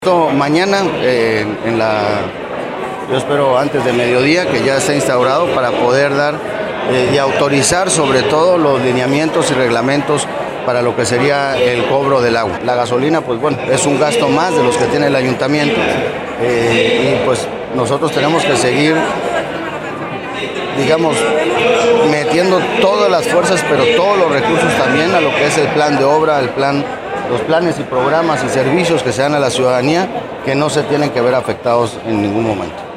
Mañana, yo espero antes de mediodía que ya esté instaurado para poder dar y autorizar sobre todo los lineamientos y reglamentos para lo que sería el cobro del agua. La gasolina, pues bueno, es un gasto más de los que tiene el ayuntamiento y pues nosotros tenemos que seguir, digamos, metiendo todas las fuerzas, pero todos los recursos también a lo que es el plan de obra, los planes y programas y servicios que se dan a la ciudadanía que no se tienen que ver afectados en ningún momento.